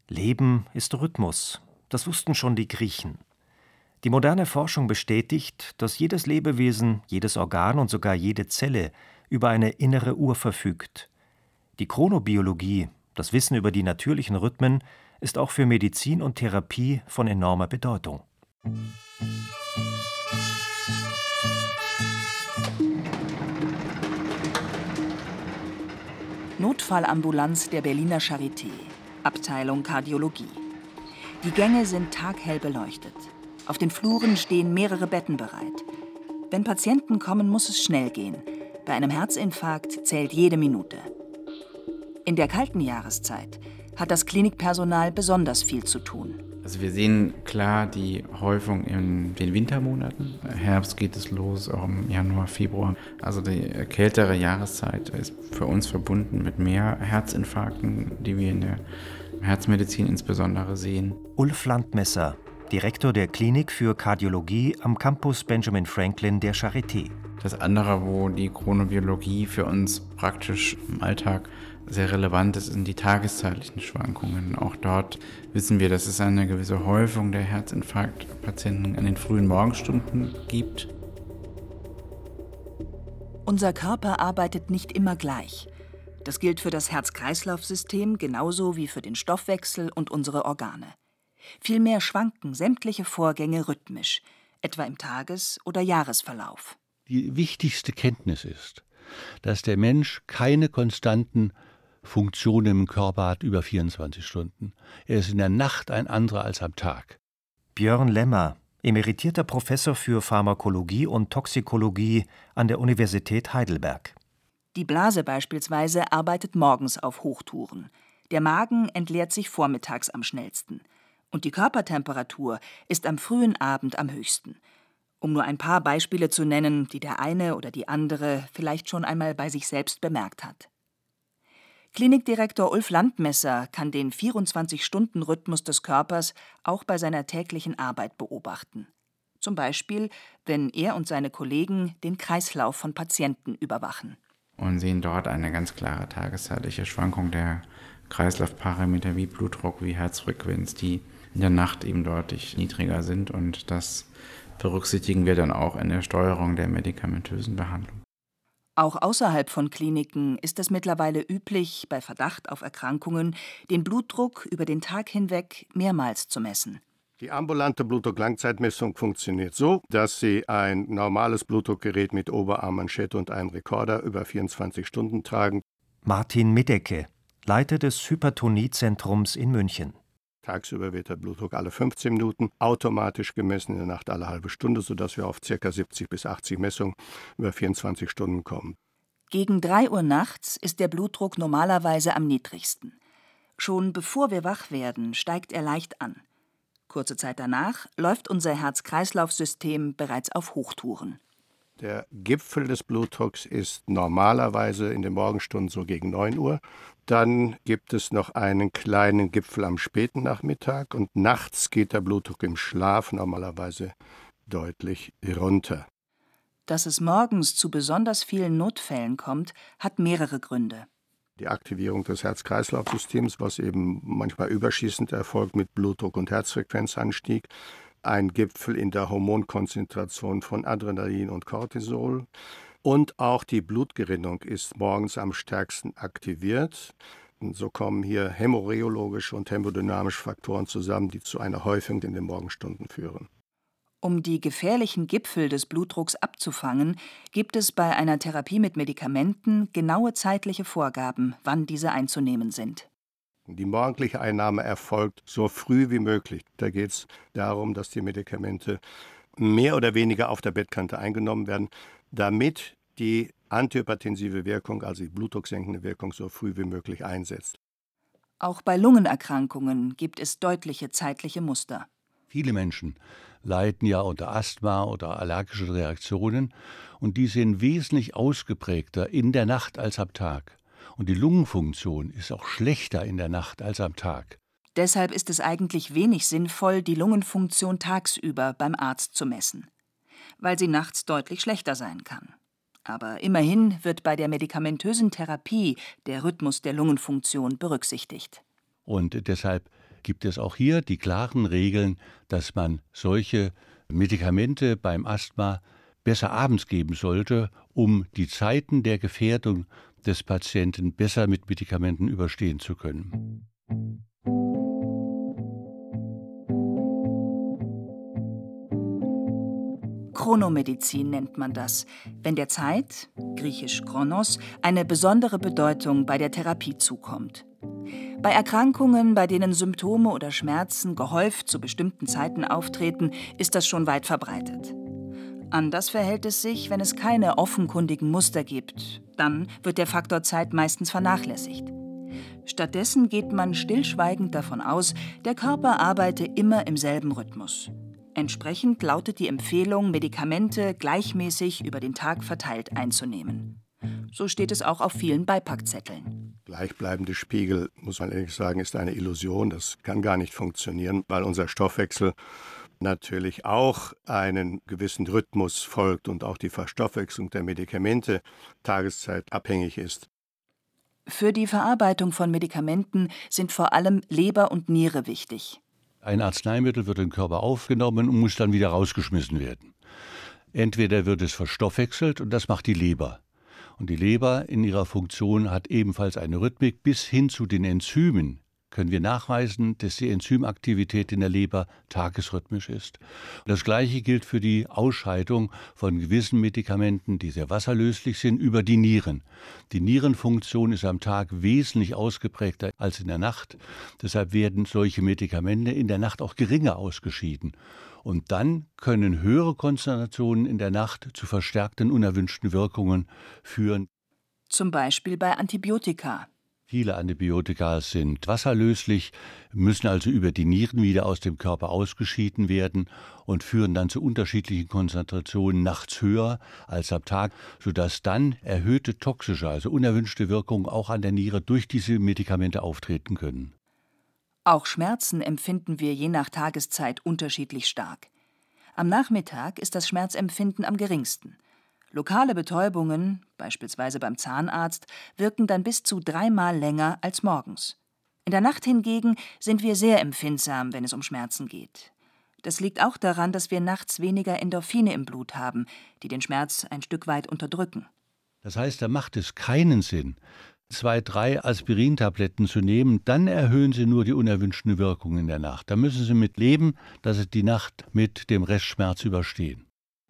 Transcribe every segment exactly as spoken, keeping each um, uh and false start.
Leben ist Rhythmus. Das wussten schon die Griechen. Die moderne Forschung bestätigt, dass jedes Lebewesen, jedes Organ und sogar jede Zelle über eine innere Uhr verfügt. Die Chronobiologie, das Wissen über die natürlichen Rhythmen, ist auch für Medizin und Therapie von enormer Bedeutung. Notfallambulanz der Berliner Charité, Abteilung Kardiologie. Die Gänge sind taghell beleuchtet. Auf den Fluren stehen mehrere Betten bereit. Wenn Patienten kommen, muss es schnell gehen. Bei einem Herzinfarkt zählt jede Minute. In der kalten Jahreszeit hat das Klinikpersonal besonders viel zu tun. Also wir sehen klar die Häufung in den Wintermonaten. Herbst geht es los, auch im Januar, Februar. Also die kältere Jahreszeit ist für uns verbunden mit mehr Herzinfarkten, die wir in der Herzmedizin insbesondere sehen. Ulf Landmesser, Direktor der Klinik für Kardiologie am Campus Benjamin Franklin der Charité. Das andere, wo die Chronobiologie für uns praktisch im Alltag sehr relevant ist, sind die tageszeitlichen Schwankungen. Auch dort wissen wir, dass es eine gewisse Häufung der Herzinfarktpatienten in den frühen Morgenstunden gibt. Unser Körper arbeitet nicht immer gleich. Das gilt für das Herz-Kreislauf-System genauso wie für den Stoffwechsel und unsere Organe. Vielmehr schwanken sämtliche Vorgänge rhythmisch, etwa im Tages- oder Jahresverlauf. Die wichtigste Kenntnis ist, dass der Mensch keine konstanten Funktionen im Körper hat über vierundzwanzig Stunden. Er ist in der Nacht ein anderer als am Tag. Björn Lemmer, emeritierter Professor für Pharmakologie und Toxikologie an der Universität Heidelberg. Die Blase beispielsweise arbeitet morgens auf Hochtouren. Der Magen entleert sich vormittags am schnellsten. Und die Körpertemperatur ist am frühen Abend am höchsten. Um nur ein paar Beispiele zu nennen, die der eine oder die andere vielleicht schon einmal bei sich selbst bemerkt hat. Klinikdirektor Ulf Landmesser kann den vierundzwanzig-Stunden-Rhythmus des Körpers auch bei seiner täglichen Arbeit beobachten. Zum Beispiel, wenn er und seine Kollegen den Kreislauf von Patienten überwachen. Und sehen dort eine ganz klare tageszeitliche Schwankung der Kreislaufparameter wie Blutdruck, wie Herzfrequenz, die in der Nacht eben deutlich niedriger sind. Und das berücksichtigen wir dann auch in der Steuerung der medikamentösen Behandlung. Auch außerhalb von Kliniken ist es mittlerweile üblich, bei Verdacht auf Erkrankungen den Blutdruck über den Tag hinweg mehrmals zu messen. Die ambulante Blutdruck-Langzeitmessung funktioniert so, dass Sie ein normales Blutdruckgerät mit Oberarmmanschette und einem Rekorder über vierundzwanzig Stunden tragen. Martin Middecke, Leiter des Hypertoniezentrums in München. Tagsüber wird der Blutdruck alle fünfzehn Minuten automatisch gemessen, in der Nacht alle halbe Stunde, sodass wir auf ca. siebzig bis achtzig Messungen über vierundzwanzig Stunden kommen. Gegen drei Uhr nachts ist der Blutdruck normalerweise am niedrigsten. Schon bevor wir wach werden, steigt er leicht an. Kurze Zeit danach läuft unser Herz-Kreislauf-System bereits auf Hochtouren. Der Gipfel des Blutdrucks ist normalerweise in den Morgenstunden so gegen neun Uhr. Dann gibt es noch einen kleinen Gipfel am späten Nachmittag und nachts geht der Blutdruck im Schlaf normalerweise deutlich runter. Dass es morgens zu besonders vielen Notfällen kommt, hat mehrere Gründe. Die Aktivierung des Herz-Kreislauf-Systems, was eben manchmal überschießend erfolgt mit Blutdruck- und Herzfrequenzanstieg. Ein Gipfel in der Hormonkonzentration von Adrenalin und Cortisol. Und auch die Blutgerinnung ist morgens am stärksten aktiviert. Und so kommen hier hämorrheologische und hämodynamische Faktoren zusammen, die zu einer Häufung in den Morgenstunden führen. Um die gefährlichen Gipfel des Blutdrucks abzufangen, gibt es bei einer Therapie mit Medikamenten genaue zeitliche Vorgaben, wann diese einzunehmen sind. Die morgendliche Einnahme erfolgt so früh wie möglich. Da geht es darum, dass die Medikamente mehr oder weniger auf der Bettkante eingenommen werden, damit die antihypertensive Wirkung, also die blutdrucksenkende Wirkung, so früh wie möglich einsetzt. Auch bei Lungenerkrankungen gibt es deutliche zeitliche Muster. Viele Menschen leiden ja unter Asthma oder allergischen Reaktionen und die sind wesentlich ausgeprägter in der Nacht als am Tag. Und die Lungenfunktion ist auch schlechter in der Nacht als am Tag. Deshalb ist es eigentlich wenig sinnvoll, die Lungenfunktion tagsüber beim Arzt zu messen, weil sie nachts deutlich schlechter sein kann. Aber immerhin wird bei der medikamentösen Therapie der Rhythmus der Lungenfunktion berücksichtigt. Und deshalb gibt es auch hier die klaren Regeln, dass man solche Medikamente beim Asthma besser abends geben sollte, um die Zeiten der Gefährdung des Patienten besser mit Medikamenten überstehen zu können. Chronomedizin nennt man das, wenn der Zeit, griechisch Chronos, eine besondere Bedeutung bei der Therapie zukommt. Bei Erkrankungen, bei denen Symptome oder Schmerzen gehäuft zu bestimmten Zeiten auftreten, ist das schon weit verbreitet. Anders verhält es sich, wenn es keine offenkundigen Muster gibt. Dann wird der Faktor Zeit meistens vernachlässigt. Stattdessen geht man stillschweigend davon aus, der Körper arbeite immer im selben Rhythmus. Entsprechend lautet die Empfehlung, Medikamente gleichmäßig über den Tag verteilt einzunehmen. So steht es auch auf vielen Beipackzetteln. Gleichbleibende Spiegel, muss man ehrlich sagen, ist eine Illusion. Das kann gar nicht funktionieren, weil unser Stoffwechsel natürlich auch einen gewissen Rhythmus folgt und auch die Verstoffwechslung der Medikamente tageszeitabhängig ist. Für die Verarbeitung von Medikamenten sind vor allem Leber und Niere wichtig. Ein Arzneimittel wird im Körper aufgenommen und muss dann wieder rausgeschmissen werden. Entweder wird es verstoffwechselt und das macht die Leber. Und die Leber in ihrer Funktion hat ebenfalls eine Rhythmik. Bis hin zu den Enzymen können wir nachweisen, dass die Enzymaktivität in der Leber tagesrhythmisch ist. Das Gleiche gilt für die Ausscheidung von gewissen Medikamenten, die sehr wasserlöslich sind, über die Nieren. Die Nierenfunktion ist am Tag wesentlich ausgeprägter als in der Nacht. Deshalb werden solche Medikamente in der Nacht auch geringer ausgeschieden. Und dann können höhere Konzentrationen in der Nacht zu verstärkten unerwünschten Wirkungen führen. Zum Beispiel bei Antibiotika. Viele Antibiotika sind wasserlöslich, müssen also über die Nieren wieder aus dem Körper ausgeschieden werden und führen dann zu unterschiedlichen Konzentrationen nachts höher als am Tag, sodass dann erhöhte toxische, also unerwünschte Wirkungen auch an der Niere durch diese Medikamente auftreten können. Auch Schmerzen empfinden wir je nach Tageszeit unterschiedlich stark. Am Nachmittag ist das Schmerzempfinden am geringsten. Lokale Betäubungen, beispielsweise beim Zahnarzt, wirken dann bis zu dreimal länger als morgens. In der Nacht hingegen sind wir sehr empfindsam, wenn es um Schmerzen geht. Das liegt auch daran, dass wir nachts weniger Endorphine im Blut haben, die den Schmerz ein Stück weit unterdrücken. Das heißt, da macht es keinen Sinn, zwei, drei Aspirintabletten zu nehmen, dann erhöhen Sie nur die unerwünschten Wirkungen in der Nacht. Da müssen Sie mit leben, dass Sie die Nacht mit dem Restschmerz überstehen.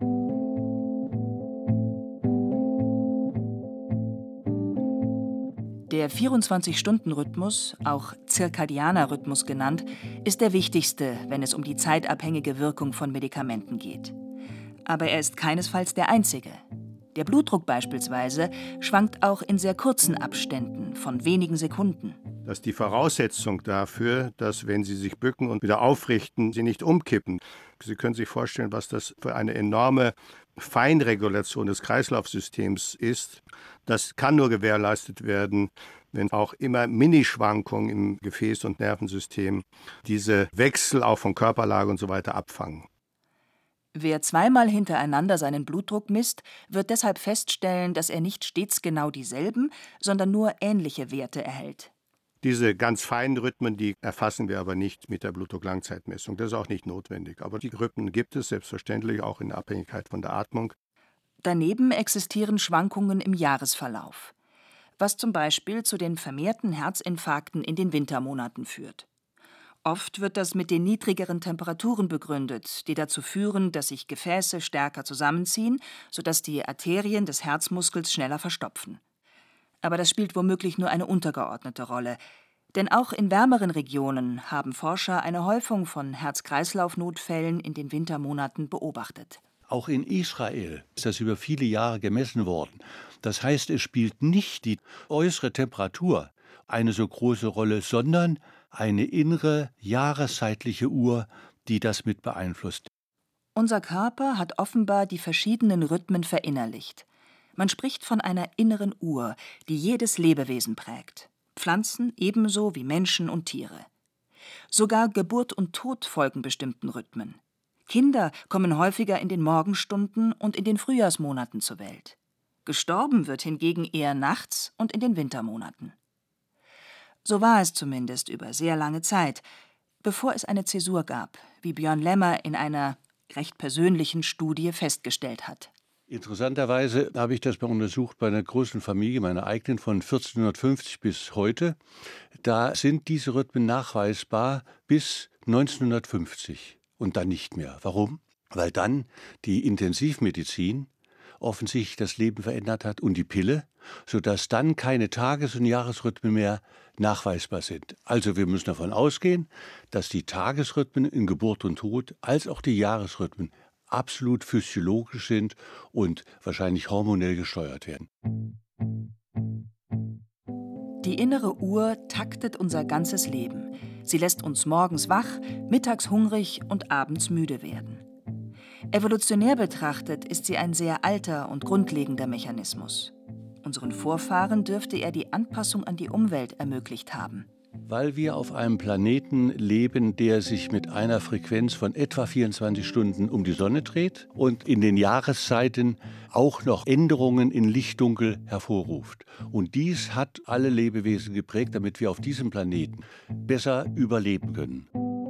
Der vierundzwanzig-Stunden-Rhythmus, auch zirkadianer Rhythmus genannt, ist der wichtigste, wenn es um die zeitabhängige Wirkung von Medikamenten geht. Aber er ist keinesfalls der einzige. Der Blutdruck beispielsweise schwankt auch in sehr kurzen Abständen von wenigen Sekunden. Das ist die Voraussetzung dafür, dass, wenn Sie sich bücken und wieder aufrichten, Sie nicht umkippen. Sie können sich vorstellen, was das für eine enorme Feinregulation des Kreislaufsystems ist. Das kann nur gewährleistet werden, wenn auch immer Minischwankungen im Gefäß- und Nervensystem diese Wechsel auch von Körperlage und so weiter abfangen. Wer zweimal hintereinander seinen Blutdruck misst, wird deshalb feststellen, dass er nicht stets genau dieselben, sondern nur ähnliche Werte erhält. Diese ganz feinen Rhythmen, die erfassen wir aber nicht mit der Blutdruck-Langzeitmessung. Das ist auch nicht notwendig. Aber die Rhythmen gibt es selbstverständlich auch in Abhängigkeit von der Atmung. Daneben existieren Schwankungen im Jahresverlauf, was zum Beispiel zu den vermehrten Herzinfarkten in den Wintermonaten führt. Oft wird das mit den niedrigeren Temperaturen begründet, die dazu führen, dass sich Gefäße stärker zusammenziehen, sodass die Arterien des Herzmuskels schneller verstopfen. Aber das spielt womöglich nur eine untergeordnete Rolle. Denn auch in wärmeren Regionen haben Forscher eine Häufung von Herz-Kreislauf-Notfällen in den Wintermonaten beobachtet. Auch in Israel ist das über viele Jahre gemessen worden. Das heißt, es spielt nicht die äußere Temperatur eine so große Rolle, sondern eine innere jahreszeitliche Uhr, die das mit beeinflusst. Unser Körper hat offenbar die verschiedenen Rhythmen verinnerlicht. Man spricht von einer inneren Uhr, die jedes Lebewesen prägt. Pflanzen ebenso wie Menschen und Tiere. Sogar Geburt und Tod folgen bestimmten Rhythmen. Kinder kommen häufiger in den Morgenstunden und in den Frühjahrsmonaten zur Welt. Gestorben wird hingegen eher nachts und in den Wintermonaten. So war es zumindest über sehr lange Zeit, bevor es eine Zäsur gab, wie Björn Lemmer in einer recht persönlichen Studie festgestellt hat. Interessanterweise habe ich das mal untersucht bei einer großen Familie, meiner eigenen, von vierzehnhundertfünfzig bis heute. Da sind diese Rhythmen nachweisbar bis neunzehnhundertfünfzig und dann nicht mehr. Warum? Weil dann die Intensivmedizin offensichtlich das Leben verändert hat und die Pille, sodass dann keine Tages- und Jahresrhythmen mehr nachweisbar sind. Also wir müssen davon ausgehen, dass die Tagesrhythmen in Geburt und Tod als auch die Jahresrhythmen absolut physiologisch sind und wahrscheinlich hormonell gesteuert werden. Die innere Uhr taktet unser ganzes Leben. Sie lässt uns morgens wach, mittags hungrig und abends müde werden. Evolutionär betrachtet ist sie ein sehr alter und grundlegender Mechanismus. Unseren Vorfahren dürfte er die Anpassung an die Umwelt ermöglicht haben. Weil wir auf einem Planeten leben, der sich mit einer Frequenz von etwa vierundzwanzig Stunden um die Sonne dreht und in den Jahreszeiten auch noch Änderungen in Licht-Dunkel hervorruft. Und dies hat alle Lebewesen geprägt, damit wir auf diesem Planeten besser überleben können.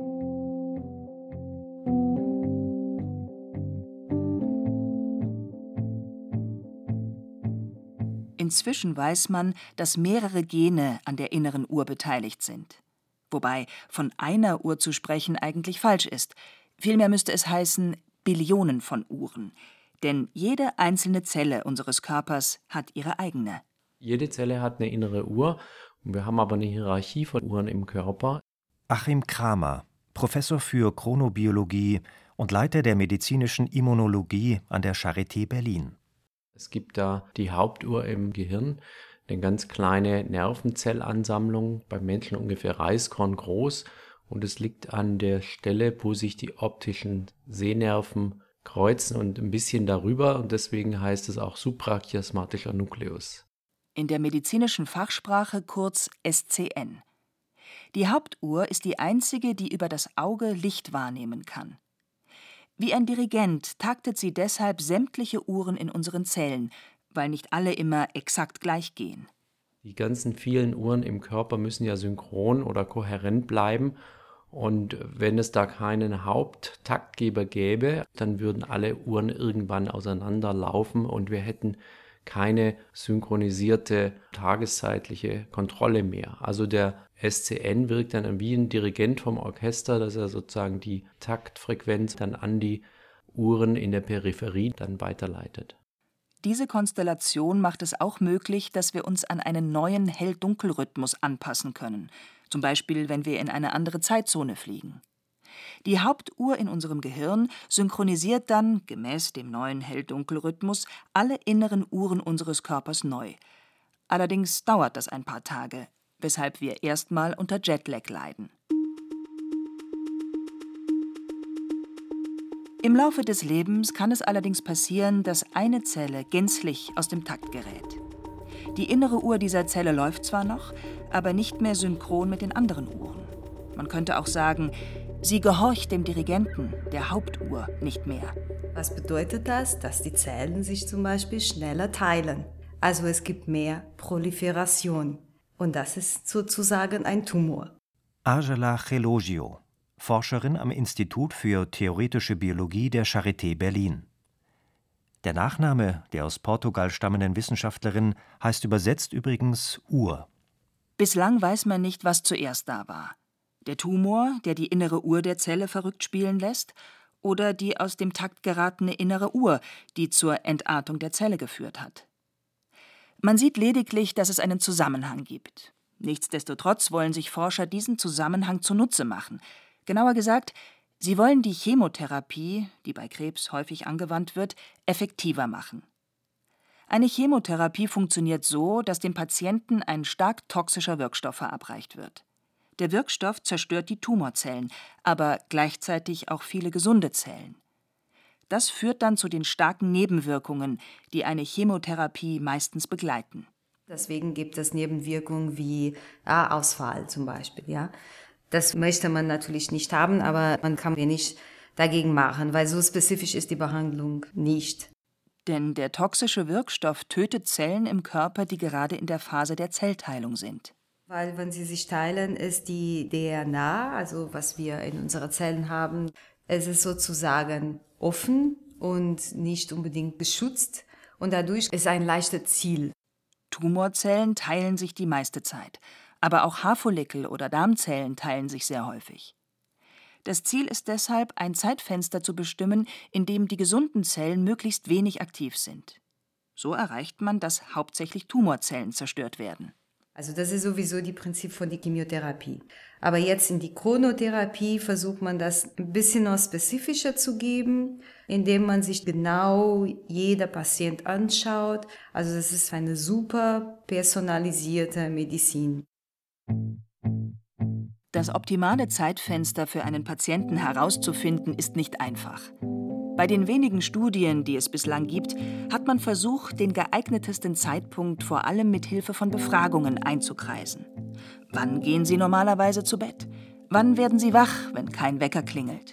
Inzwischen weiß man, dass mehrere Gene an der inneren Uhr beteiligt sind. Wobei von einer Uhr zu sprechen eigentlich falsch ist. Vielmehr müsste es heißen Billionen von Uhren. Denn jede einzelne Zelle unseres Körpers hat ihre eigene. Jede Zelle hat eine innere Uhr. Und wir haben aber eine Hierarchie von Uhren im Körper. Achim Kramer, Professor für Chronobiologie und Leiter der medizinischen Immunologie an der Charité Berlin. Es gibt da die Hauptuhr im Gehirn, eine ganz kleine Nervenzellansammlung, beim Menschen ungefähr Reiskorn groß. Und es liegt an der Stelle, wo sich die optischen Sehnerven kreuzen und ein bisschen darüber. Und deswegen heißt es auch suprachiasmatischer Nukleus. In der medizinischen Fachsprache kurz S C N. Die Hauptuhr ist die einzige, die über das Auge Licht wahrnehmen kann. Wie ein Dirigent taktet sie deshalb sämtliche Uhren in unseren Zellen, weil nicht alle immer exakt gleich gehen. Die ganzen vielen Uhren im Körper müssen ja synchron oder kohärent bleiben. Und wenn es da keinen Haupttaktgeber gäbe, dann würden alle Uhren irgendwann auseinanderlaufen und wir hätten keine synchronisierte tageszeitliche Kontrolle mehr. Also der S C N wirkt dann wie ein Dirigent vom Orchester, dass er sozusagen die Taktfrequenz dann an die Uhren in der Peripherie dann weiterleitet. Diese Konstellation macht es auch möglich, dass wir uns an einen neuen Hell-Dunkel-Rhythmus anpassen können, zum Beispiel wenn wir in eine andere Zeitzone fliegen. Die Hauptuhr in unserem Gehirn synchronisiert dann, gemäß dem neuen Hell-Dunkel-Rhythmus, alle inneren Uhren unseres Körpers neu. Allerdings dauert das ein paar Tage, weshalb wir erstmal unter Jetlag leiden. Im Laufe des Lebens kann es allerdings passieren, dass eine Zelle gänzlich aus dem Takt gerät. Die innere Uhr dieser Zelle läuft zwar noch, aber nicht mehr synchron mit den anderen Uhren. Man könnte auch sagen, sie gehorcht dem Dirigenten, der Hauptuhr, nicht mehr. Was bedeutet das? Dass die Zellen sich zum Beispiel schneller teilen. Also es gibt mehr Proliferation. Und das ist sozusagen ein Tumor. Angela Gelogio, Forscherin am Institut für Theoretische Biologie der Charité Berlin. Der Nachname der aus Portugal stammenden Wissenschaftlerin heißt übersetzt übrigens Uhr. Bislang weiß man nicht, was zuerst da war. Der Tumor, der die innere Uhr der Zelle verrückt spielen lässt, oder die aus dem Takt geratene innere Uhr, die zur Entartung der Zelle geführt hat. Man sieht lediglich, dass es einen Zusammenhang gibt. Nichtsdestotrotz wollen sich Forscher diesen Zusammenhang zunutze machen. Genauer gesagt, sie wollen die Chemotherapie, die bei Krebs häufig angewandt wird, effektiver machen. Eine Chemotherapie funktioniert so, dass dem Patienten ein stark toxischer Wirkstoff verabreicht wird. Der Wirkstoff zerstört die Tumorzellen, aber gleichzeitig auch viele gesunde Zellen. Das führt dann zu den starken Nebenwirkungen, die eine Chemotherapie meistens begleiten. Deswegen gibt es Nebenwirkungen wie Haarausfall zum Beispiel. Ja? Das möchte man natürlich nicht haben, aber man kann wenig dagegen machen, weil so spezifisch ist die Behandlung nicht. Denn der toxische Wirkstoff tötet Zellen im Körper, die gerade in der Phase der Zellteilung sind. Weil wenn sie sich teilen, ist die D N A, also was wir in unseren Zellen haben, es ist sozusagen offen und nicht unbedingt geschützt und dadurch ist ein leichtes Ziel. Tumorzellen teilen sich die meiste Zeit, aber auch Haarfollikel oder Darmzellen teilen sich sehr häufig. Das Ziel ist deshalb, ein Zeitfenster zu bestimmen, in dem die gesunden Zellen möglichst wenig aktiv sind. So erreicht man, dass hauptsächlich Tumorzellen zerstört werden. Also das ist sowieso die Prinzip von der Chemotherapie. Aber jetzt in die Chronotherapie versucht man das ein bisschen noch spezifischer zu geben, indem man sich genau jeder Patient anschaut. Also das ist eine super personalisierte Medizin. Das optimale Zeitfenster für einen Patienten herauszufinden, ist nicht einfach. Bei den wenigen Studien, die es bislang gibt, hat man versucht, den geeignetesten Zeitpunkt vor allem mit Hilfe von Befragungen einzukreisen. Wann gehen Sie normalerweise zu Bett? Wann werden Sie wach, wenn kein Wecker klingelt?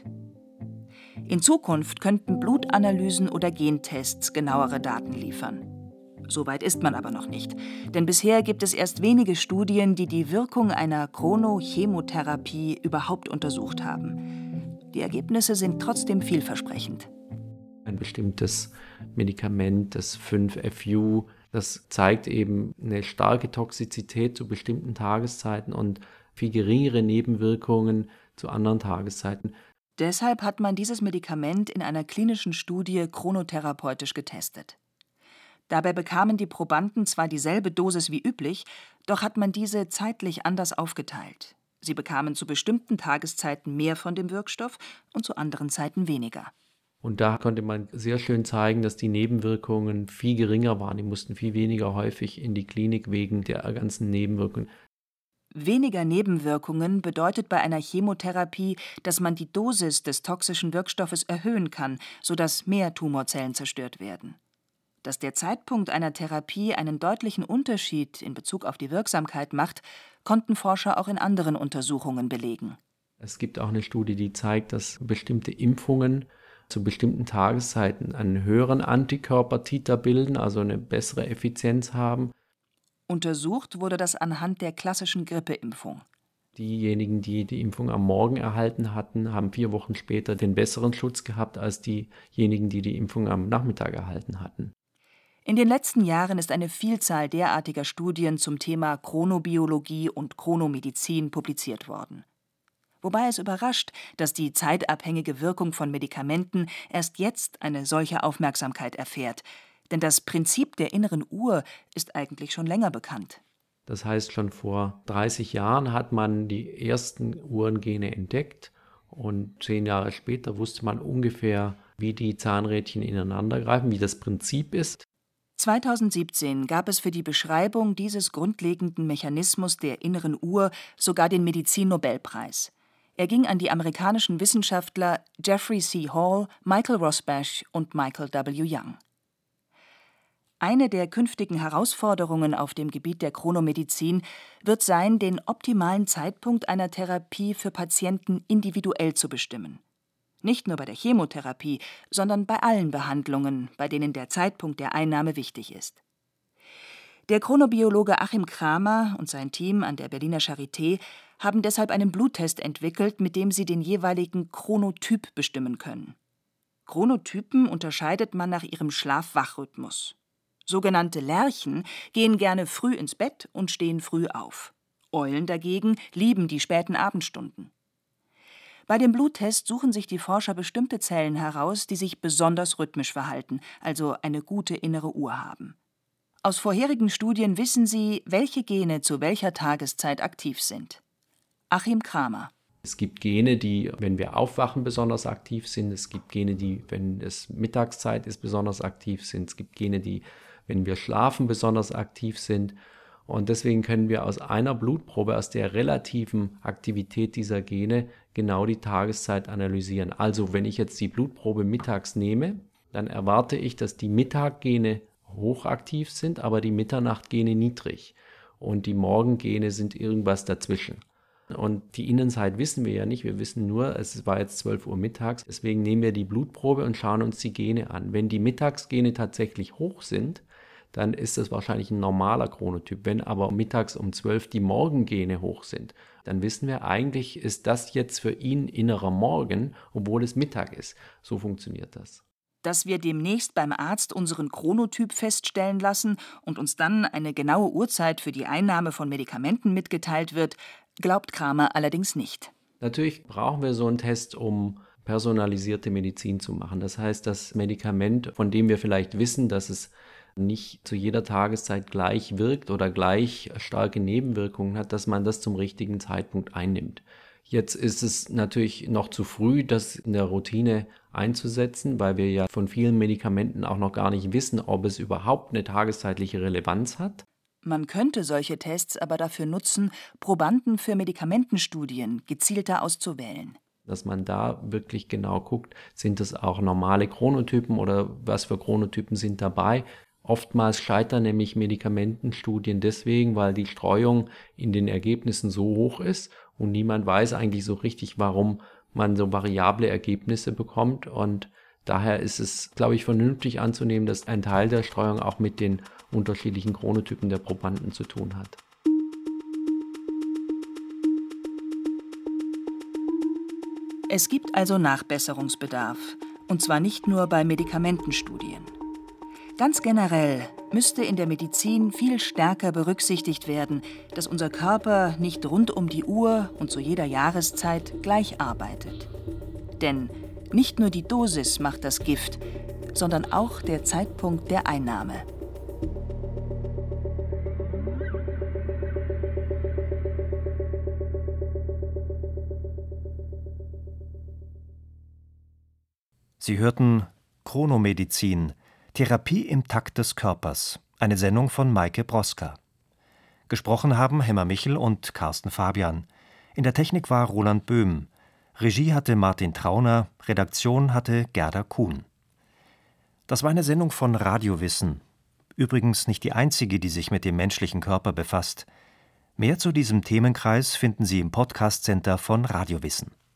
In Zukunft könnten Blutanalysen oder Gentests genauere Daten liefern. Soweit ist man aber noch nicht, denn bisher gibt es erst wenige Studien, die die Wirkung einer Chronochemotherapie überhaupt untersucht haben. Die Ergebnisse sind trotzdem vielversprechend. Ein bestimmtes Medikament, das fünf F U, das zeigt eben eine starke Toxizität zu bestimmten Tageszeiten und viel geringere Nebenwirkungen zu anderen Tageszeiten. Deshalb hat man dieses Medikament in einer klinischen Studie chronotherapeutisch getestet. Dabei bekamen die Probanden zwar dieselbe Dosis wie üblich, doch hat man diese zeitlich anders aufgeteilt. Sie bekamen zu bestimmten Tageszeiten mehr von dem Wirkstoff und zu anderen Zeiten weniger. Und da konnte man sehr schön zeigen, dass die Nebenwirkungen viel geringer waren. Die mussten viel weniger häufig in die Klinik wegen der ganzen Nebenwirkungen. Weniger Nebenwirkungen bedeutet bei einer Chemotherapie, dass man die Dosis des toxischen Wirkstoffes erhöhen kann, sodass mehr Tumorzellen zerstört werden. Dass der Zeitpunkt einer Therapie einen deutlichen Unterschied in Bezug auf die Wirksamkeit macht, konnten Forscher auch in anderen Untersuchungen belegen. Es gibt auch eine Studie, die zeigt, dass bestimmte Impfungen zu bestimmten Tageszeiten einen höheren Antikörpertiter bilden, also eine bessere Effizienz haben. Untersucht wurde das anhand der klassischen Grippeimpfung. Diejenigen, die die Impfung am Morgen erhalten hatten, haben vier Wochen später den besseren Schutz gehabt als diejenigen, die die Impfung am Nachmittag erhalten hatten. In den letzten Jahren ist eine Vielzahl derartiger Studien zum Thema Chronobiologie und Chronomedizin publiziert worden. Wobei es überrascht, dass die zeitabhängige Wirkung von Medikamenten erst jetzt eine solche Aufmerksamkeit erfährt. Denn das Prinzip der inneren Uhr ist eigentlich schon länger bekannt. Das heißt, schon vor dreißig Jahren hat man die ersten Uhrengene entdeckt und zehn Jahre später wusste man ungefähr, wie die Zahnrädchen ineinander greifen, wie das Prinzip ist. zweitausendsiebzehn gab es für die Beschreibung dieses grundlegenden Mechanismus der inneren Uhr sogar den Medizin-Nobelpreis. Er ging an die amerikanischen Wissenschaftler Jeffrey C. Hall, Michael Rosbash und Michael W. Young. Eine der künftigen Herausforderungen auf dem Gebiet der Chronomedizin wird sein, den optimalen Zeitpunkt einer Therapie für Patienten individuell zu bestimmen. Nicht nur bei der Chemotherapie, sondern bei allen Behandlungen, bei denen der Zeitpunkt der Einnahme wichtig ist. Der Chronobiologe Achim Kramer und sein Team an der Berliner Charité haben deshalb einen Bluttest entwickelt, mit dem sie den jeweiligen Chronotyp bestimmen können. Chronotypen unterscheidet man nach ihrem Schlaf-Wach-Rhythmus. Sogenannte Lerchen gehen gerne früh ins Bett und stehen früh auf. Eulen dagegen lieben die späten Abendstunden. Bei dem Bluttest suchen sich die Forscher bestimmte Zellen heraus, die sich besonders rhythmisch verhalten, also eine gute innere Uhr haben. Aus vorherigen Studien wissen sie, welche Gene zu welcher Tageszeit aktiv sind. Achim Kramer. Es gibt Gene, die, wenn wir aufwachen, besonders aktiv sind. Es gibt Gene, die, wenn es Mittagszeit ist, besonders aktiv sind. Es gibt Gene, die, wenn wir schlafen, besonders aktiv sind. Und deswegen können wir aus einer Blutprobe, aus der relativen Aktivität dieser Gene, genau die Tageszeit analysieren. Also wenn ich jetzt die Blutprobe mittags nehme, dann erwarte ich, dass die Mittaggene hochaktiv sind, aber die Mitternachtgene niedrig. Und die Morgengene sind irgendwas dazwischen. Und die Innenzeit wissen wir ja nicht. Wir wissen nur, es war jetzt zwölf Uhr mittags. Deswegen nehmen wir die Blutprobe und schauen uns die Gene an. Wenn die Mittagsgene tatsächlich hoch sind, dann ist das wahrscheinlich ein normaler Chronotyp. Wenn aber mittags um zwölf die Morgengene hoch sind, dann wissen wir eigentlich, ist das jetzt für ihn innerer Morgen, obwohl es Mittag ist. So funktioniert das. Dass wir demnächst beim Arzt unseren Chronotyp feststellen lassen und uns dann eine genaue Uhrzeit für die Einnahme von Medikamenten mitgeteilt wird, glaubt Kramer allerdings nicht. Natürlich brauchen wir so einen Test, um personalisierte Medizin zu machen. Das heißt, das Medikament, von dem wir vielleicht wissen, dass es nicht zu jeder Tageszeit gleich wirkt oder gleich starke Nebenwirkungen hat, dass man das zum richtigen Zeitpunkt einnimmt. Jetzt ist es natürlich noch zu früh, das in der Routine einzusetzen, weil wir ja von vielen Medikamenten auch noch gar nicht wissen, ob es überhaupt eine tageszeitliche Relevanz hat. Man könnte solche Tests aber dafür nutzen, Probanden für Medikamentenstudien gezielter auszuwählen. Dass man da wirklich genau guckt, sind es auch normale Chronotypen oder was für Chronotypen sind dabei. Oftmals scheitern nämlich Medikamentenstudien deswegen, weil die Streuung in den Ergebnissen so hoch ist und niemand weiß eigentlich so richtig, warum man so variable Ergebnisse bekommt. Und daher ist es, glaube ich, vernünftig anzunehmen, dass ein Teil der Streuung auch mit den unterschiedlichen Chronotypen der Probanden zu tun hat. Es gibt also Nachbesserungsbedarf, und zwar nicht nur bei Medikamentenstudien. Ganz generell müsste in der Medizin viel stärker berücksichtigt werden, dass unser Körper nicht rund um die Uhr und zu jeder Jahreszeit gleich arbeitet. Denn nicht nur die Dosis macht das Gift, sondern auch der Zeitpunkt der Einnahme. Sie hörten Chronomedizin, Therapie im Takt des Körpers, eine Sendung von Maike Broska. Gesprochen haben Hemmer Michel und Carsten Fabian. In der Technik war Roland Böhm. Regie hatte Martin Trauner, Redaktion hatte Gerda Kuhn. Das war eine Sendung von Radiowissen. Übrigens nicht die einzige, die sich mit dem menschlichen Körper befasst. Mehr zu diesem Themenkreis finden Sie im Podcast-Center von Radiowissen.